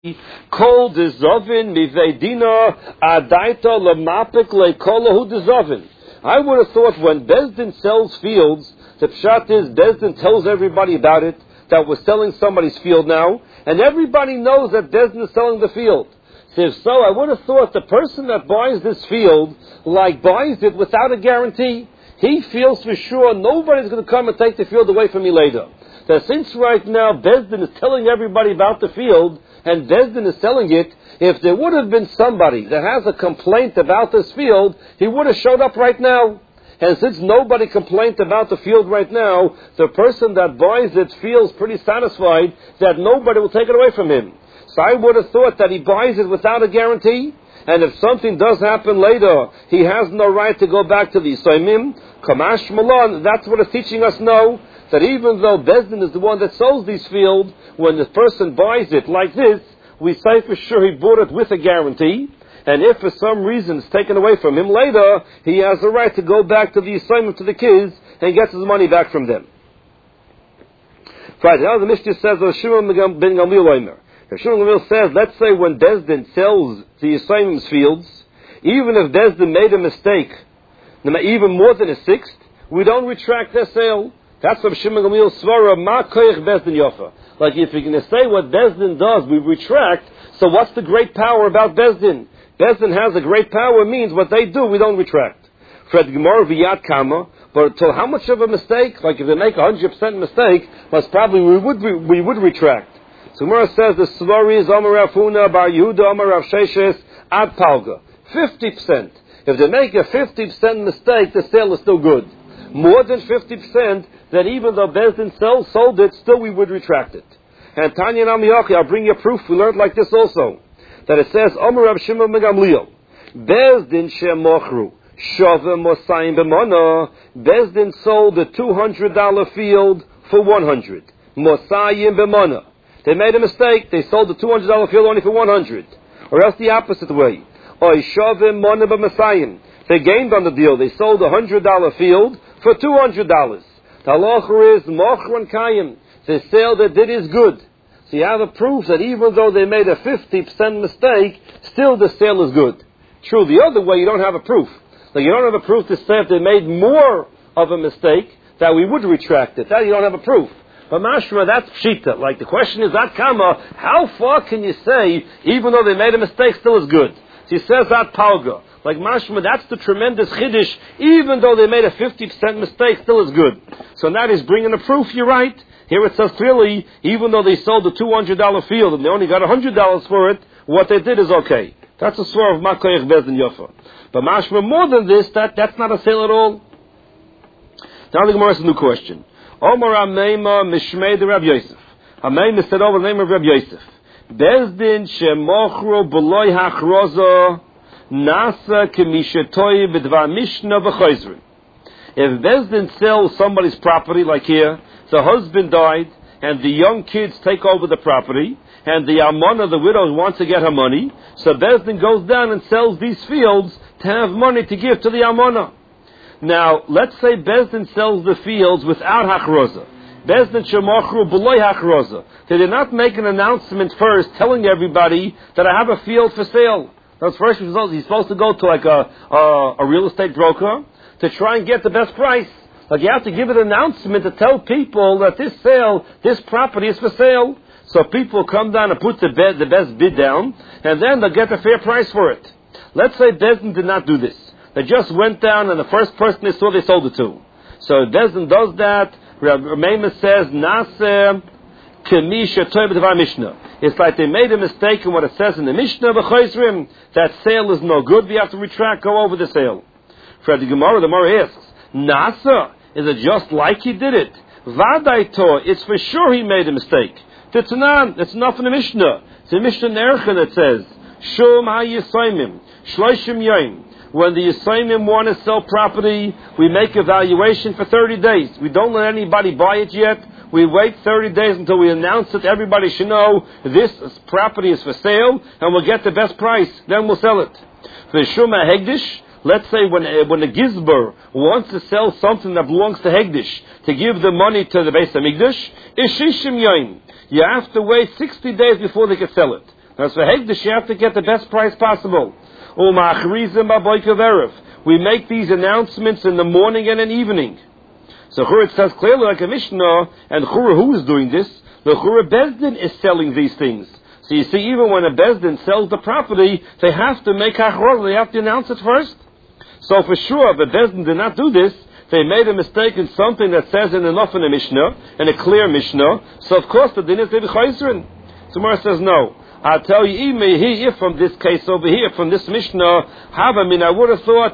Kol dezovin miveidina adaita lemapik lekolahu dezovin. I would have thought when Bezdin sells fields, the pshat is Bezdin tells everybody about it, that we're selling somebody's field now, and everybody knows that Bezdin is selling the field. So if so, I would have thought the person that buys this field, buys it without a guarantee. He feels for sure nobody's going to come and take the field away from me later. That since right now Bezdin is telling everybody about the field, and Bezdin is selling it, if there would have been somebody that has a complaint about this field, he would have showed up right now. And since nobody complained about the field right now, the person that buys it feels pretty satisfied that nobody will take it away from him. So I would have thought that he buys it without a guarantee, and if something does happen later, he has no right to go back to the Yisraimim. Kamash Malon, that's what it's teaching us now, that even though Bezdin is the one that sells these fields, when the person buys it like this, we say for sure he bought it with a guarantee, and if for some reason it's taken away from him later, he has the right to go back to the Yisraimim, to the kids, and gets his money back from them. Right, now the Mishnah says, Shimon ben Gamliel Omer. If Shimon ben Gamliel says, let's say when Bezdin sells the Yisraimim's fields, even if Bezdin made a mistake, even more than a sixth, we don't retract their sale. That's what Shimon ben Gamliel svara, ma koyach Bezdin yofa. Like if you're going to say what Bezdin does, we retract, so what's the great power about Bezdin? Bezdin has a great power, means what they do, we don't retract. Fred Gemara v'yad kama, but to how much of a mistake? Like if they make 100% mistake, most probably we would retract. So Gemara says the Svari is Amar Rav Huna Bar Yehuda Amar Rav Sheshes Ad Palga. 50%. If they make a 50% mistake, the sale is still good. More than 50%, then even though Bezdin sold it, still we would retract it. And Tanya Namiyachi, I'll bring you a proof. We learned like this also, that it says Amar Rav Shimon ben Gamliel Bezdin shemochru Shove Mosayim b'mona. Bezdin sold a $200 field for $100. Mosayim b'mona. They made a mistake. They sold the $200 field only for $100. Or else the opposite way. Oy Shove Mona b'Mosayim. They gained on the deal. They sold a $100 field for $200. The halacha is mochron kayim. The sale that did is good. So you have a proof that even though they made a 50% mistake, still the sale is good. True, the other way you don't have a proof. Like you don't have a proof to say if they made more of a mistake, that we would retract it. That you don't have a proof. But mashma, that's pshita. Like the question is, at kama, how far can you say, even though they made a mistake, still is good? So he says at palga. Like mashma, that's the tremendous chiddush. Even though they made a 50% mistake, still is good. So that is bringing a proof, you're right. Here it says clearly, even though they sold the $200 field and they only got $100 for it, what they did is okay. That's a swear of Makoyach Bezdin Yofa. But mashma, more than this, that's not a sale at all. Now the Gemara has a new question. Omar Ameima Mishmei de Rab Yosef. Ameima said over the name of Rab Yosef. Bezdin shemochro b'loy hachroza nasa kemishetoy b'dvar mishna v'chayzrin. If Bezdin sells somebody's property, like here, the husband died, and the young kids take over the property, and the almana, the widow, wants to get her money, so Bezdin goes down and sells these fields to have money to give to the almana. Now, let's say Bezdin sells the fields without hachroza. Bezdin shemochru b'loy hachroza. They did not make an announcement first telling everybody that I have a field for sale. That's first result. He's supposed to go to like a real estate broker to try and get the best price. Like you have to give an announcement to tell people that this property is for sale. So people come down and put the best bid down, and then they'll get a fair price for it. Let's say Bezdin did not do this. They just went down, and the first person they saw, they sold it to. So Bezdin does that. Ramema says, Naseh Kemisha Toy B'Devar Mishnah. It's like they made a mistake in what it says in the Mishnah, B'Choizrim. That sale is no good. We have to retract, go over the sale. For the Gemara asks, Nasa, is it just like he did it? Vadaito, it's for sure he made a mistake. Titanan, it's not in the Mishnah. It's the Mishnah Nercha that says, Shum HaYisayimim, Shloshim Yom. When the Yisayimim want to sell property, we make a valuation for 30 days. We don't let anybody buy it yet. We wait 30 days until we announce it. Everybody should know this property is for sale, and we'll get the best price. Then we'll sell it. For Shum HaHegdish, let's say when the Gizber wants to sell something that belongs to Hegdish, to give the money to the Beis HaMikdash, Ishishim Yom. You have to wait 60 days before they can sell it. Now, so Hegdish, you have to get the best price possible. We make these announcements in the morning and in evening. So it says clearly like a Mishnah, and who is doing this? The Bezdin is selling these things. So you see, even when a Bezdin sells the property, they have to make hachroz, they have to announce it first. So for sure, if the Bezdin did not do this, they made a mistake in something that says in enough in a Mishnah, in a clear Mishnah, so of course the din is to be chayzrin. So Gemara says no. I'll tell you, if from this case over here, from this Mishnah, I would have thought,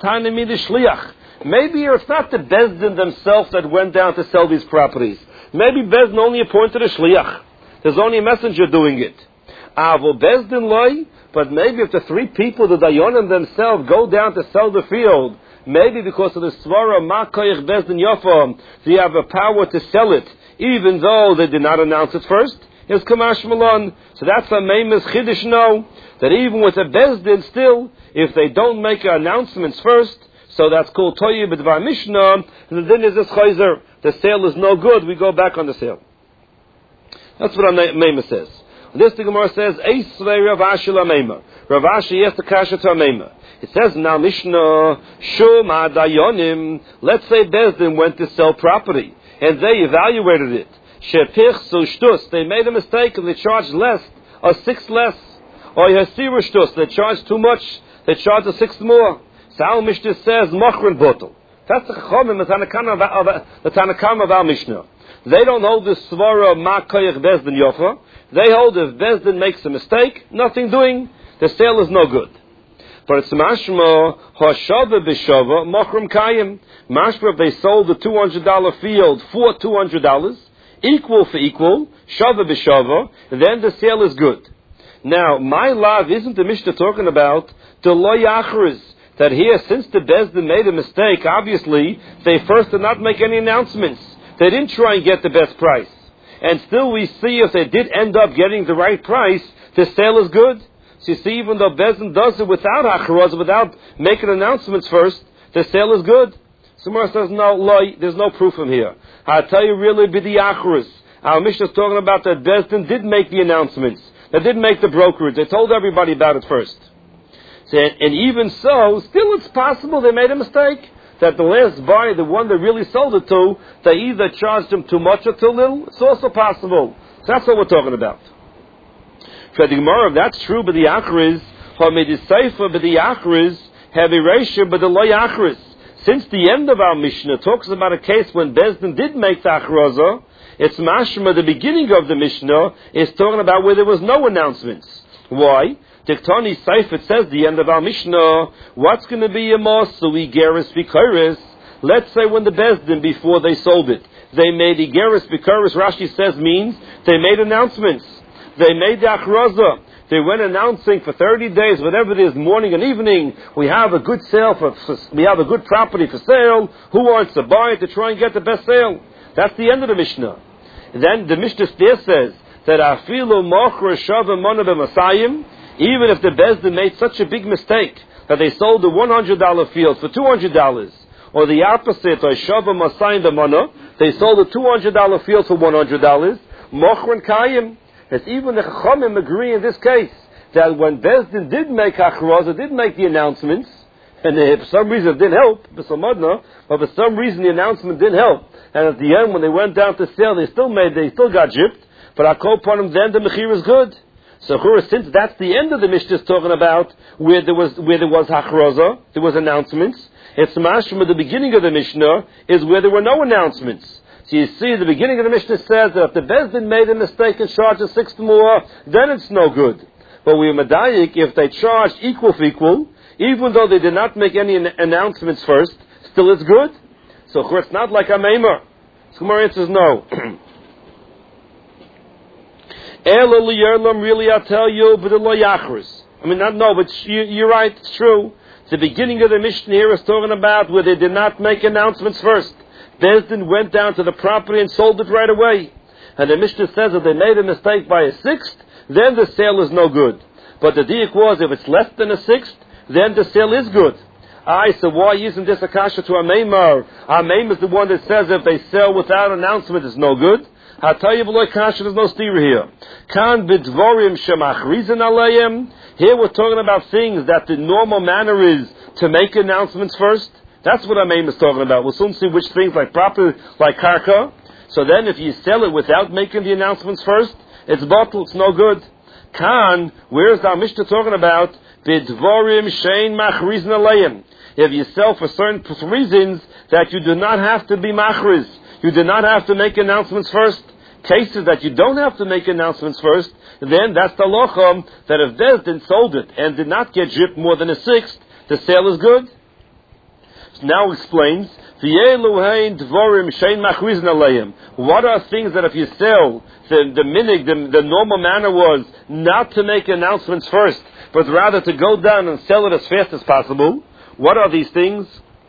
maybe it's not the Bezdin themselves that went down to sell these properties. Maybe Bezdin only appointed a shliach. There's only a messenger doing it. Bezdin loy, but maybe if the three people, the Dayanim themselves, go down to sell the field, maybe because of the Svara, Makoyach Bezdin Yofa, they have a power to sell it, even though they did not announce it first. Is Kamash Malon. So that's a Meimus Chiddush no, that even with a Bezdin still, if they don't make announcements first, so that's called Toyi B'Dvar Mishnah, and then is this Chayzer, the sale is no good, we go back on the sale. That's what our Meimus says. This the Gemara says, Eisvei Rav Ashi L'Meima. Rav Ashi yes the Kasha to Meima. It says now Mishnah, Shum Adayonim, let's say Bezdin went to sell property, and they evaluated it. Shepich Shtus, they made a mistake and they charged less, or 6 less. Or Yasiru Shtus, they charged too much, they charged a 6 more. Sal Mishnah says, Mochrin Botel. That's the Chachamim, the Tanakam of our Mishnah. They don't hold the Svara Makoyach Bezdin Yofa. They hold if Bezdin makes a mistake, nothing doing, the sale is no good. But it's mashma hashava b'shava mochrim kayim. Mashma if they sold the $200 field for $200, equal for equal, shava b'shava, then the sale is good. Now, my love isn't the Mishnah talking about the lo yachriz, that here, since the Bezdin made a mistake, obviously, they first did not make any announcements. They didn't try and get the best price. And still we see if they did end up getting the right price, the sale is good. So you see, even though Bezdin does it without hachroz, without making announcements first, the sale is good. Somewhere says, no, there's no proof from here. I'll tell you really, b'di hachroz. Our Mishnah is talking about that Bezdin did make the announcements. They did make the brokerage. They told everybody about it first. So, and even so, still it's possible they made a mistake. That the last buyer, the one that really sold it to, they either charged them too much or too little. It's also possible. So that's what we're talking about. For the Gemara, if that's true, but the Achriz, but the Achriz, have erasure, but the Lo Achriz. Since the end of our Mishnah talks about a case when Bezdin did make the Achraza, it's mashma, the beginning of the Mishnah, is talking about where there was no announcements. Why? Diktani Saif, it says, the end of our Mishnah, what's going to be a Mosui Geras Bikoris? Let's say when the Bezdin, before they sold it, they made the Geras Bikoris, Rashi says, means they made announcements. They made the Achraza. They went announcing for 30 days, whatever it is, morning and evening, we have a good sale, we have a good property for sale. Who wants to buy it to try and get the best sale? That's the end of the Mishnah. And then the Mishnah there says that Afilu Mochra Shava Mana B'Masayim, even if the Bezdin made such a big mistake that they sold the $100 field for $200, or the opposite, or Shava Masayim B'Mana, they sold the $200 field for $100, Mochran Kayim. It's even the Chachamim agree in this case that when Bezdin did make Achroza, did make the announcements, and for some reason it didn't help, but for some reason the announcement didn't help, and at the end when they went down to sell, they still got gypped, but Akol Panim, then the Mechir is good. So since that's the end of the Mishnah is talking about where there was Achroza, there was announcements, it's mashma, the beginning of the Mishnah is where there were no announcements. So you see, the beginning of the Mishnah says that if the Bezdin made a mistake and charged a 6 more, then it's no good. But we are medayik, if they charged equal for equal, even though they did not make any announcements first, still it's good. So it's not like a meimer. So Gemara answers no. Really, I'll tell you, but you're right, it's true. The beginning of the Mishnah here is talking about where they did not make announcements first. Bezdin went down to the property and sold it right away. And the Mishnah says that they made a mistake by a 6th, then the sale is no good. But the diak was, if it's less than a 6th, then the sale is good. So why isn't this a kasha to our Meimar? Our Meimar is the one that says if they sell without announcement, it's no good. Hatayev loy kasha, there's no steer here. Kan b'dvorim shemachrizin alayim. Here we're talking about things that the normal manner is to make announcements first. That's what our aim is talking about. We'll soon see which things, like proper, like karka. So then if you sell it without making the announcements first, it's bottled, it's no good. Kan, where's our Mishnah talking about? Bidvorim shein machrizin alayim. If you sell for certain reasons that you do not have to be machriz, you do not have to make announcements first. Cases that you don't have to make announcements first, then that's the locham, that if Bezdin sold it and did not get dripped more than a sixth, the sale is good. Now explains, what are things that if you sell, the normal manner was not to make announcements first, but rather to go down and sell it as fast as possible? What are these things?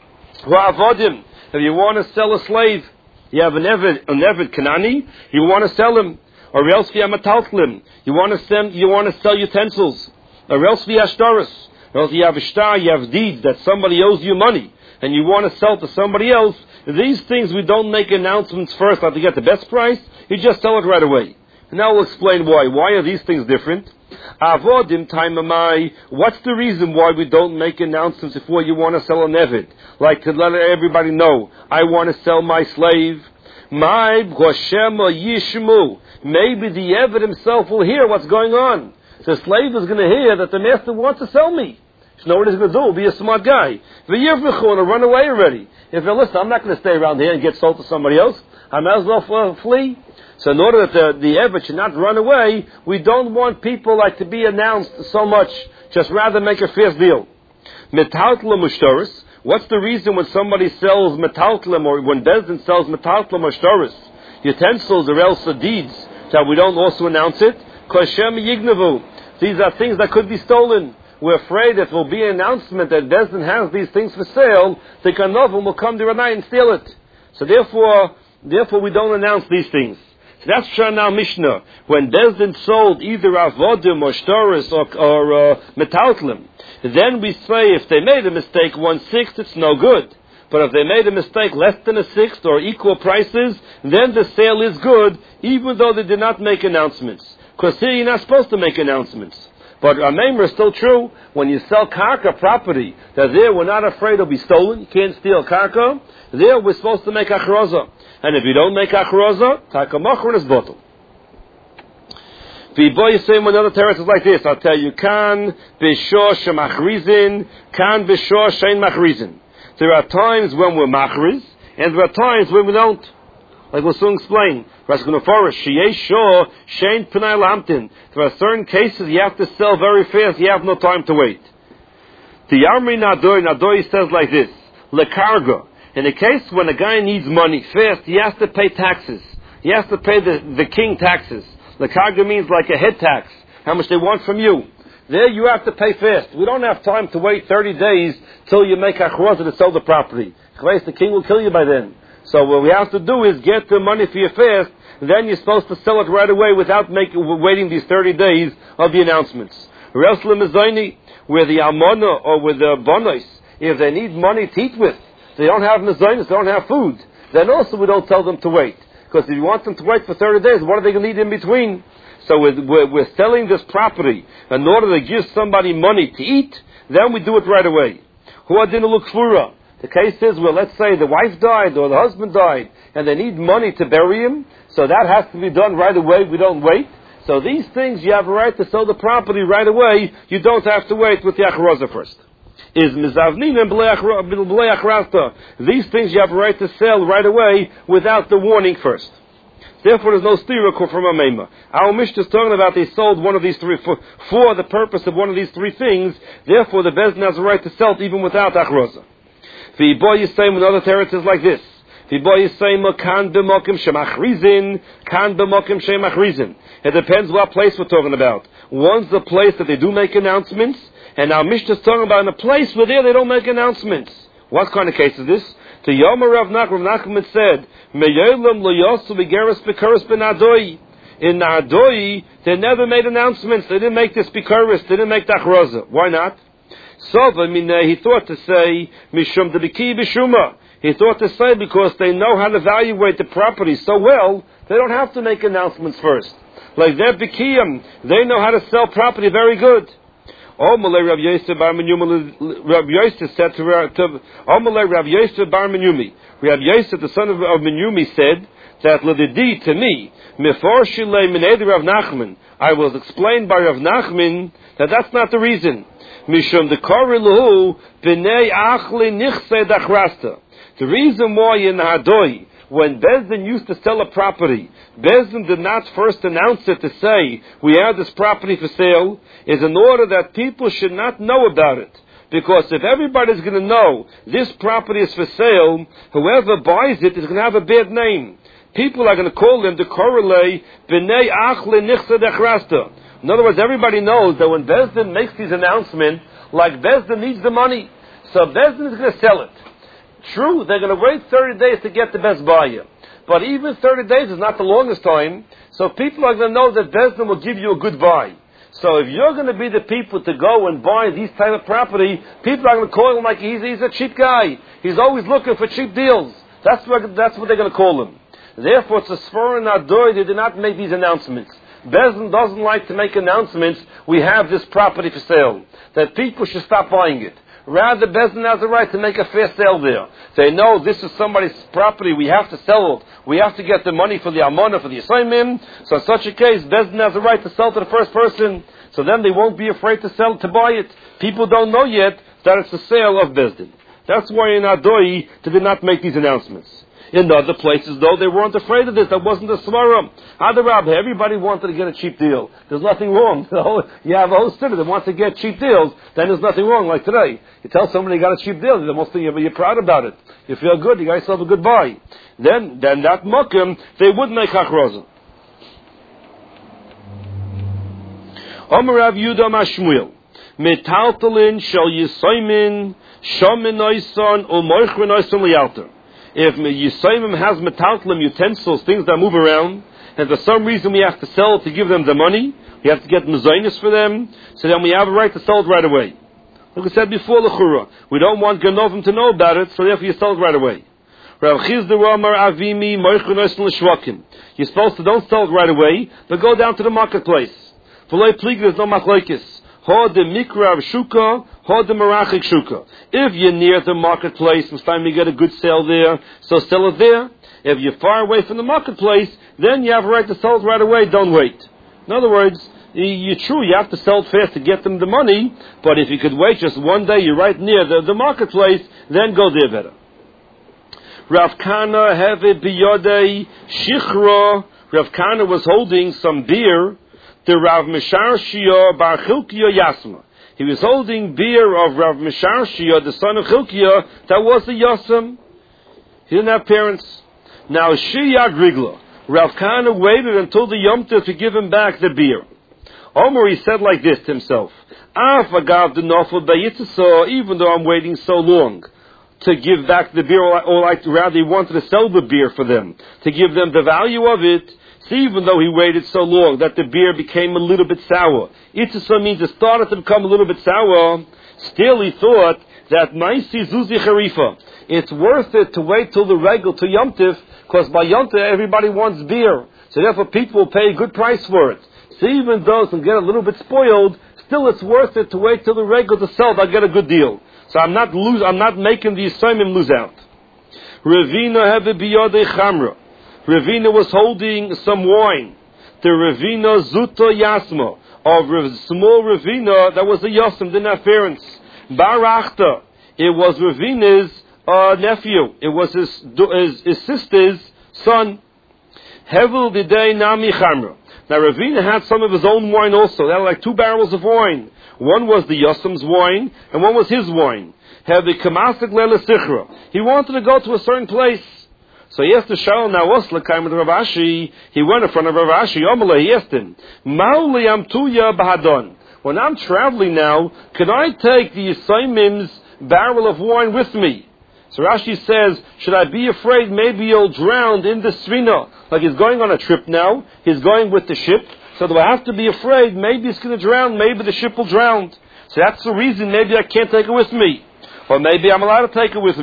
If you want to sell a slave, you have an Eved Kanani, you want to sell him, or else via Metaltlim, you want to sell utensils, or else via Ashtaris, or else you have a shtar, you have deeds that somebody owes you money, and you want to sell to somebody else. These things we don't make announcements first, like to get the best price, you just sell it right away. And now we'll explain why. Why are these things different? Avodim taimamai. What's the reason why we don't make announcements before you want to sell an Eved? Like to let everybody know, I want to sell my slave. My Goshema Yishmu. Maybe the Eved himself will hear what's going on. The slave is going to hear that the master wants to sell me. You know what he's going to do? He'll be a smart guy. V'yirv'chu, and run away already. If you listen, I'm not going to stay around here and get sold to somebody else. I might as well flee. So in order that the Eved should not run away, we don't want people like to be announced so much. Just rather make a fierce deal. Metaltlim ushtoris. What's the reason when somebody sells metaltlim, or when Bezdin sells metaltlim ushtoris, utensils or else deeds, that we don't also announce it? Koshem yignavu. These are things that could be stolen. We're afraid if there will be an announcement that Bezdin has these things for sale, the Kanovim will come to Ranai and steal it. So therefore we don't announce these things. So that's Shana Mishnah. When Bezdin sold either Avodim or Shtoris or Metaltlim, then we say if they made a mistake 1/6, it's no good. But if they made a mistake less than a sixth or equal prices, then the sale is good, even though they did not make announcements. Because here you're not supposed to make announcements. But our neighbor is still true. When you sell karka property, that there we're not afraid it'll be stolen. You can't steal karka. There we're supposed to make achroza. And if you don't make achroza, takamachron is bottle. The same another terrace is like this. I'll tell you, kan b'shor shemachrizin, kan b'shor shein machrizin. There are times when we're machriz, and there are times when we don't. Like we'll soon explain. There are certain cases you have to sell very fast. You have no time to wait. The Yamri Nadoi says like this: lekarga. In a case when a guy needs money fast, he has to pay taxes. He has to pay the king taxes. Lekarga means like a head tax. How much they want from you. There you have to pay fast. We don't have time to wait 30 days till you make achroza to sell the property. The king will kill you by then. So what we have to do is get the money for your fast, and then you're supposed to sell it right away without waiting these 30 days of the announcements. Where the almana or with the bonos, if they need money to eat with, they don't have mezainis, they don't have food, then also we don't tell them to wait. Because if you want them to wait for 30 days, what are they going to need in between? So we're selling this property in order to give somebody money to eat, then we do it right away. The case is, well, let's say the wife died or the husband died, and they need money to bury him, so that has to be done right away. We don't wait. So these things, you have a right to sell the property right away. You don't have to wait with the achroza first. Is mizavnin and b'lei achrasta. These things you have a right to sell right away without the warning first. Therefore, there's no stira from a mema. Our Mishnah is talking about they sold one of these three for the purpose of one of these three things. Therefore, the Bezdin has a right to sell it even without achroza. The boy is saying with other territories like this. The boy is saying kan b'mokim shemachrizin, kan b'mokim shemachrizin. It depends what place we're talking about. One's the place that they do make announcements, and our Mishnah is talking about in a place where they don't make announcements. What kind of case is this? The Yomer Rav Nachman said, "Meyolam lo yosu b'geras b'kuras b'nadoi." In Nadoi, they never made announcements. They didn't make this b'kuras. They didn't make the achroza. Why not? So, he thought to say, Mishum Debiki Bishuma. He thought to say because they know how to evaluate the property so well, they don't have to make announcements first. Like their Bikiyam, they know how to sell property very good. Omalei Rav Yosef Bar Menyumi, Rav Yosef said to Omalei Rav Yosef Bar Menyumi, Rav Yosef, the son of Menyumi, said that Ledidi to me, Meforshilei Menedi Rav Nachman, I was explained by Rav Nachman that that's not the reason. Mishum the Korilu B'nei Achli Nichse Dachrasta. The reason why in Hadoi, when Bezdin used to sell a property, Bezdin did not first announce it to say, we have this property for sale, is in order that people should not know about it. Because if everybody's going to know this property is for sale, whoever buys it is going to have a bad name. People are going to call them the Korelei B'nei Achle Nichse Dechrasta. In other words, everybody knows that when Bezdin makes these announcements, like Bezdin needs the money, so Bezdin is going to sell it. True, they're going to wait 30 days to get the best buyer. But even 30 days is not the longest time, so people are going to know that Bezdin will give you a good buy. So if you're going to be the people to go and buy these type of property, people are going to call him like he's a cheap guy. He's always looking for cheap deals. That's what they're going to call him. Therefore, it's a Sfor and Adoy, they did not make these announcements. Bezdin doesn't like to make announcements, we have this property for sale, that people should stop buying it. Rather, Bezdin has the right to make a fair sale there. They know this is somebody's property, we have to sell it. We have to get the money for the Amona, for the assignment. So in such a case, Bezdin has the right to sell to the first person. So then they won't be afraid to sell, to buy it. People don't know yet that it's the sale of Bezdin. That's why in Adoi, they did not make these announcements. In the other places, though, they weren't afraid of this. That wasn't a svara. Adarab, everybody wanted to get a cheap deal. There's nothing wrong. You have a whole city that wants to get cheap deals, then there's nothing wrong. Like today, you tell somebody you got a cheap deal, the most thing you're proud about it. You feel good, you got yourself a good buy. Then that mokum, they would make hachroza. Omer Rav Yudah Mashmuel, metaltalin shel yisoimin shomin oison u'moichrin oison liyalter. If Yisayimim has metaltalim utensils, things that move around, and for some reason we have to sell to give them the money, we have to get mezainis for them, so then we have a right to sell it right away. Like I said before, l'chura, we don't want Ganovim to know about it, so therefore you sell it right away. Rav Chizda Amar Avimi Moichun Osin L'Shvakim. You're supposed to don't sell it right away, but go down to the marketplace. V'loi plig, there's no machlokes. Ha de mikra of shuka, ha de marachik shuka. If you're near the marketplace, it's time you get a good sale there, so sell it there. If you're far away from the marketplace, then you have a right to sell it right away, don't wait. In other words, you're true, you have to sell it fast to get them the money, but if you could wait just one day, you're right near the marketplace, then go there better. Rav Kana have biyodei shichra. Rav Kana was holding some beer. The Rav Misharshia Bar Chilkiya Yasma. He was holding beer of Rav Misharshia, the son of Chilkiya, that was a Yasam. He didn't have parents. Now Shiyag Rigla. Rav Kana waited until the Yom Tov to give him back the beer. Omer, he said like this to himself, Afagav the Nofel Bayitzah, even though I'm waiting so long to give back the beer, or like rather he wanted to sell the beer for them, to give them the value of it. See, even though he waited so long that the beer became a little bit sour. Itzisa means it started to become a little bit sour. Still he thought that Maisi Zuzi Harifa. It's worth it to wait till the regal, to Yom Tif, because by Yom Tif everybody wants beer. So therefore people will pay a good price for it. So even though it can get a little bit spoiled, still it's worth it to wait till the regal to sell it. I'll get a good deal. So I'm not making the Yisraelim lose out. Ravina have a biyodei chamra. Ravina was holding some wine. The Ravina Zuta Yasma, of small Ravina that was a Yasam, didn't have parents. Barachta, it was Ravina's nephew. It was his sister's son. Hevel Didei Nami Chamra. Now Ravina had some of his own wine also. They had like 2 barrels of wine. One was the Yasam's wine, and one was his wine. Hevel Kamasik Lela Sichra. He wanted to go to a certain place. So he asked the Shaul, now what's l'kaim with Rav Ashi? He went in front of Rav Ashi. Omele, he asked him, Mauli amtuya bahadon. When I'm traveling now, can I take the Yisaimim's barrel of wine with me? So Rashi says, should I be afraid maybe you'll drown in the Svina? Like he's going on a trip now, he's going with the ship, so do I have to be afraid maybe it's going to drown, maybe the ship will drown? So that's the reason maybe I can't take it with me. Or maybe I'm allowed to take it with me.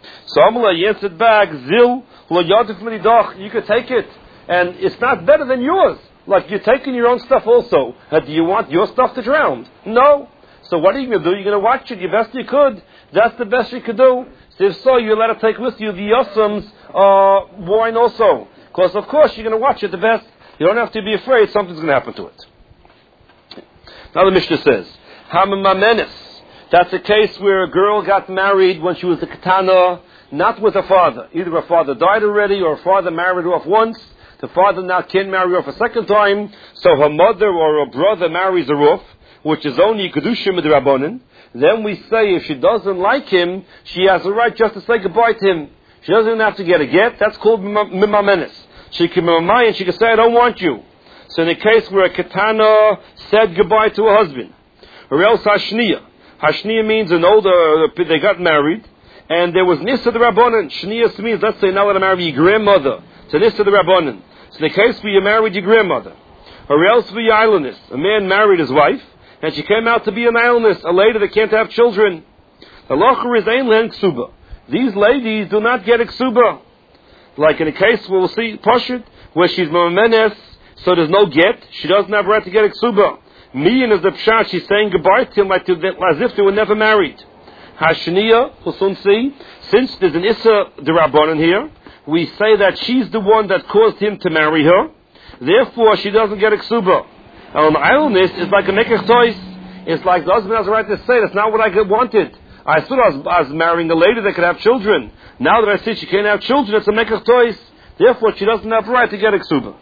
So Amalei answered back, Zil, you could take it, and it's not better than yours. Like, you're taking your own stuff also. Do you want your stuff to drown? No. So what are you going to do? You're going to watch it the best you could. That's the best you could do. So if so, you're allowed to take with you the Yossam's wine also. Because, of course, you're going to watch it the best. You don't have to be afraid something's going to happen to it. Now the Mishnah says, Hamamamenis. That's a case where a girl got married when she was a katana, not with her father. Either her father died already or her father married her off once. The father now can't marry her off a second time, so her mother or her brother marries her off, which is only Kedushim Midrabanan. Then we say if she doesn't like him, she has a right just to say goodbye to him. She doesn't have to get a get. That's called Mimamenis. She can mimamai and she can say, I don't want you. So in the case where a katana said goodbye to her husband, or else Hashniya. Hashniya means an older, they got married, and there was Nissa the Rabbanan. Shniya means, let's say, now let her marry your grandmother. So Nissa the Rabbanan. So in the case where you married your grandmother, or else for your islandess, a man married his wife, and she came out to be an islandess, a lady that can't have children. The locher is ein len ksuba. These ladies do not get a ksuba. Like in a case where we'll see Pashut, where she's mamenes, so there's no get, she doesn't have a right to get a ksuba. Mian is the pshat, she's saying goodbye to him as if they were never married. Hashniya, we'll soon see, since there's an Issa D'Rabbanan here, we say that she's the one that caused him to marry her, therefore she doesn't get a ksuba. An idleness is like a nekech tois. It's like the husband has a right to say, that's not what I wanted. I thought I was marrying a lady that could have children. Now that I see she can't have children, it's a nekech tois. Therefore she doesn't have a right to get a ksuba.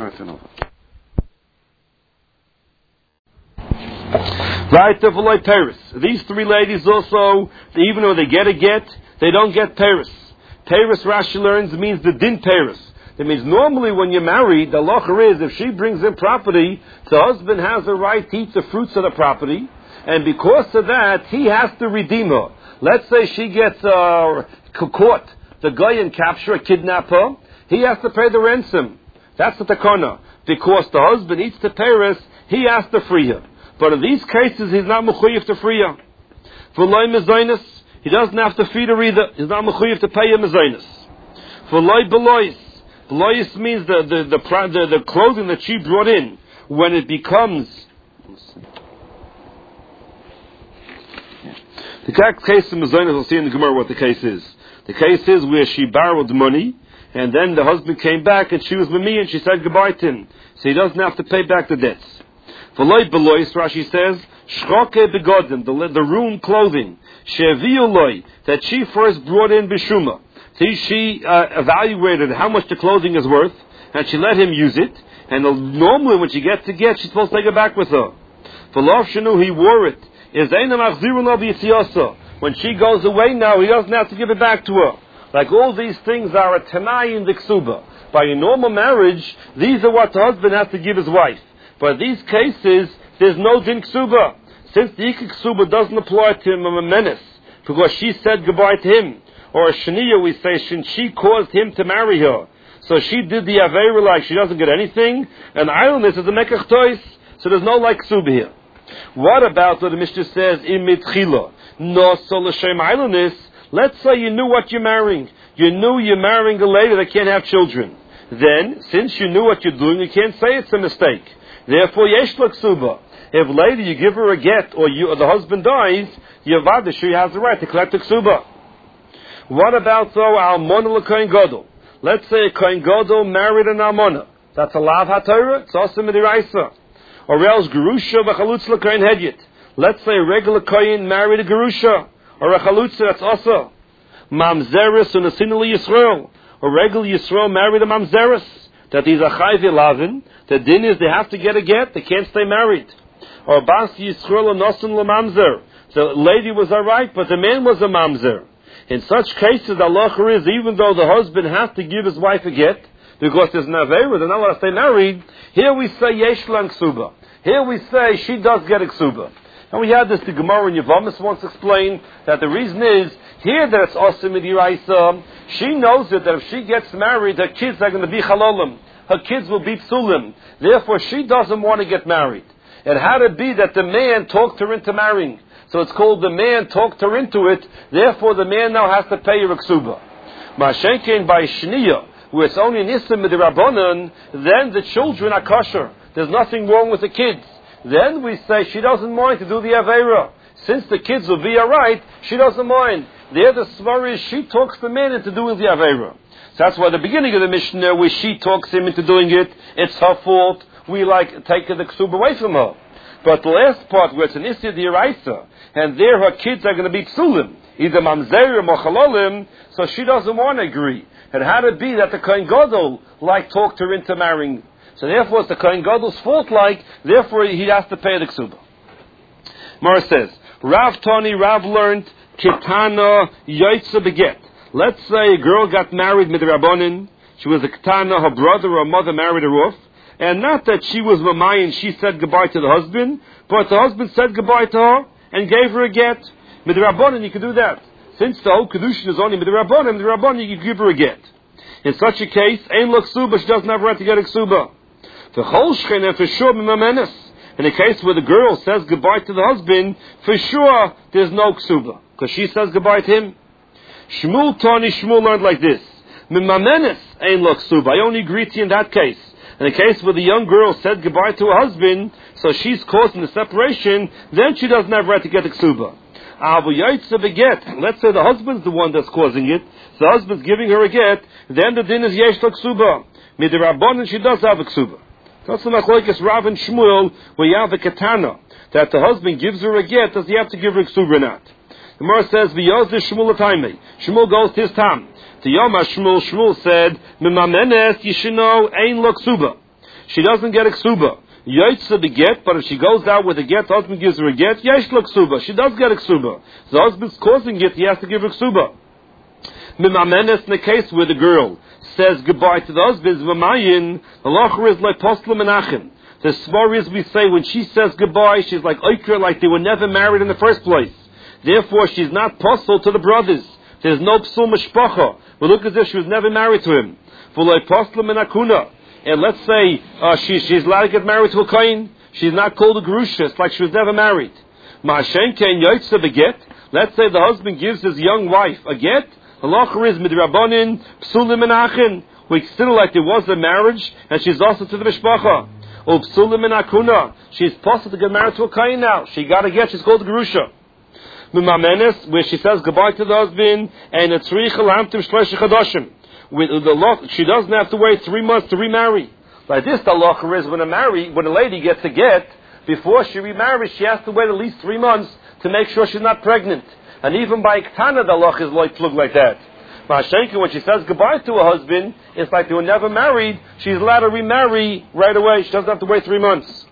Right to V'loi Paris. These three ladies also, even though they get a get, they don't get Paris. Paris, Rashi learns, means the din Paris. That means normally when you're married, the halacha is if she brings in property, the husband has a right to eat the fruits of the property, and because of that, he has to redeem her. Let's say she gets caught, the Goyen capture, kidnap her, he has to pay the ransom. That's the takana. Because the husband eats the Paris, he has to free her. But in these cases, he's not mechuyev to free her. For loy mezainis, he doesn't have to feed her either. He's not mechuyev to pay her mezainis. For loy belois, belois means the clothing that she brought in when it becomes. The case of mezainis, we'll see in the Gemara what the case is. The case is where she borrowed money, and then the husband came back and she was with me and she said goodbye to him, so he doesn't have to pay back the debts. V'loi belois, Rashi says, shchoke begodim, the ruined clothing, sheviu loi, that she first brought in bishuma. See, she evaluated how much the clothing is worth, and she let him use it, and normally when she gets to get, she's supposed to take it back with her. V'lov shenu, he wore it, is eina machzirun lo b'yitziyasa. When she goes away now, he doesn't have to give it back to her. Like all these things are a tanai in the ksuba. By a normal marriage, these are what the husband has to give his wife. But in these cases, there's no din ksuba. Since the ikik ksuba doesn't apply to him a menace, because she said goodbye to him. Or a shaniya, we say, since she caused him to marry her. So she did the aveira like she doesn't get anything, and idleness is a nekach tois, so there's no like ksuba here. What about what the Mishnah says, in mitchila, no sol l'shem idleness? Let's say you knew what you're marrying. You knew you're marrying a lady that can't have children. Then, since you knew what you're doing, you can't say it's a mistake. Therefore, yesh l'ksuba. If later you give her a get, or the husband dies, Yavada, she has the right to collect the ksuba. What about, though, almona l'kohen gadol? Let's say a kohen gadol married an almona. That's a lav haTorah, it's also midiraisa. Or else gerusha v'chalutz l'kohen hedyet. Let's say a regular kohen married a gerusha, or a chalutza, that's also. Mamzeris and a sinali Yisrael. A regular Yisrael married a mamzeris. That these are chayv lavin. The din is they have to get a get, they can't stay married. Or bas Yisrael and nosen lemamzer. The lady was alright, but the man was a mamzer. In such cases, the halacha is, even though the husband has to give his wife a get, because there's an aveira, they're not allowed to stay married, here we say yesh lan ksuba. Here we say she does get a ksuba. And we had this, the Gemara in Yevamos once explained, that the reason is, here that it's also midiraisa, she knows that if she gets married, her kids are going to be chalolim. Her kids will be psulim. Therefore, she doesn't want to get married. It had to be that the man talked her into marrying. So it's called the man talked her into it. Therefore, the man now has to pay her a ksuba. Ma'ashenkein by shniya, where it's only an issa midrabanan, then the children are kosher. There's nothing wrong with the kids. Then we say she doesn't mind to do the avera. Since the kids will be alright, she doesn't mind. There the svar is she talks the man into doing the avera. So that's why the beginning of the Mishnah, where she talks him into doing it, it's her fault. We take the ksuba away from her. But the last part, where it's an issa d'iraisa, and there her kids are going to be psulim, either mamzerim or chalalim, so she doesn't want to agree. And how to be that the Kohen Gadol talked her into marrying. So therefore it's the Kohen Gadol's fault therefore he has to pay the ksuba. Mara says, Rav learned, Ketana Yoitza Beget. Let's say a girl got married midrabanan, she was a Ketana, her brother or mother married her off, and not that she was mamayin, she said goodbye to the husband, but the husband said goodbye to her and gave her a get. Midrabanan, you can do that. Since the whole kedushin is only midrabanan, you can give her a get. In such a case, ein lo ksuba, she doesn't have a right to get a ksuba. The chol shchena for sure mimamenes. In a case where the girl says goodbye to the husband, for sure there's no ksuba, because she says goodbye to him. Shmuel learned like this: mimamenes ein lo ksuba. I only agree to you in that case. In a case where the young girl said goodbye to her husband, so she's causing the separation, then she doesn't have a right to get a ksuba. Let's say the husband's the one that's causing it, so the husband's giving her a get, then the din is yesh lo ksuba. Midrabanan, she does have a ksuba. That's the machlokes Rav and Shmuel, where you have a katana, that the husband gives her a get, does he have to give her a ksuba or not? The Gemara says, V'yoz Shmuel ataimei. Shmuel goes to his tam. To Yoma Shmuel said, Mimamenes yishino ein lo ksuba. She doesn't get a ksuba. Yoitza the get, but if she goes out with a get, the husband gives her a get, yesh lo ksuba. She does get a ksuba. The husband's causing it, he has to give her ksuba. Mimamenes, in the case where the girl says goodbye to the husband, V'mayin, the locher is like posla menachem. The svar is, we say, when she says goodbye, she's like oikra, like they were never married in the first place. Therefore, she's not posel to the brothers. There's no psul mishpacha. But look as if she was never married to him. V'loi posla menakuna. And let's say she's allowed to get married to a kohen. She's not called a gerusha. It's like she was never married. Ma'ashen ken yoitza beget. Let's say the husband gives his young wife a get. Halacha is midrabanin psulim menachin. We consider like there was a marriage, and she's also to the mishpacha. Or psulim menakuna. She's possible to get married to a kohen now. She got a get. She's called a gerusha. Mimamenes, where she says goodbye to the husband, and a tzrich lamtim shlosh chadashim. With the law, she doesn't have to wait 3 months to remarry. Like this, the law is when a lady gets a get, before she remarries, she has to wait at least 3 months to make sure she's not pregnant. And even by Ktana, the law is like that. Ma'ashenka, when she says goodbye to her husband, it's like they were never married, she's allowed to remarry right away. She doesn't have to wait 3 months.